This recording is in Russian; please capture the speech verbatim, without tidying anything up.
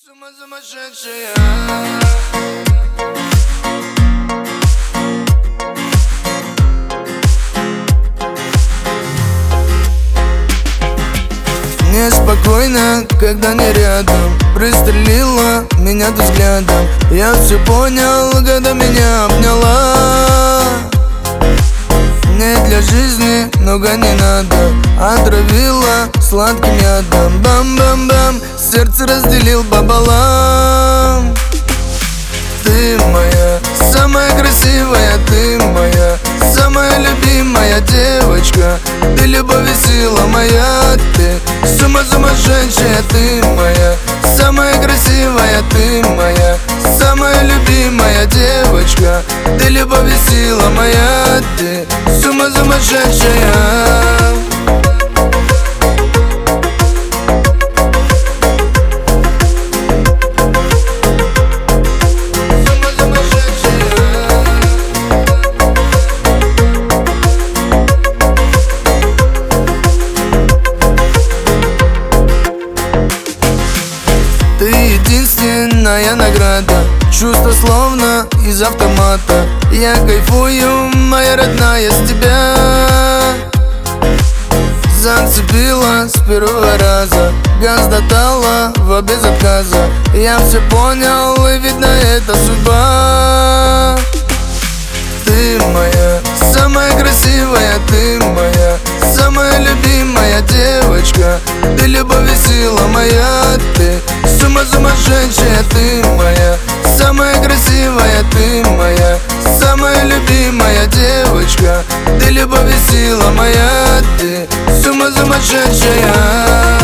С ума сумасшедшая. Неспокойно, когда не рядом. Пристрелила меня ты взглядом. Я все понял, когда меня обняла. Не для жизни много не надо. Отравила сладким ядом. Бам-бам-бам, сердце разделил пополам. Ты моя, самая красивая, ты моя, самая любимая девочка. Ты любовь и сила моя, ты с ума сумасшедшая, ты моя, самая красивая, ты моя, самая любимая девочка. Ты любовь и сила моя, ты с ума сумасшедшая. Ты единственная награда, чувство словно из автомата. Я кайфую, моя родная, с тебя. Зацепила с первого раза, газ дотала в без отказа. Я все понял, и видно это судьба. Ты моя, самая красивая, ты моя, самая любимая девочка. Ты любовь и сила моя, ты с ума сумасшедшая, ты моя, самая красивая, ты моя, самая любимая девочка. Ты любовь и сила моя, ты с ума сумасшедшая.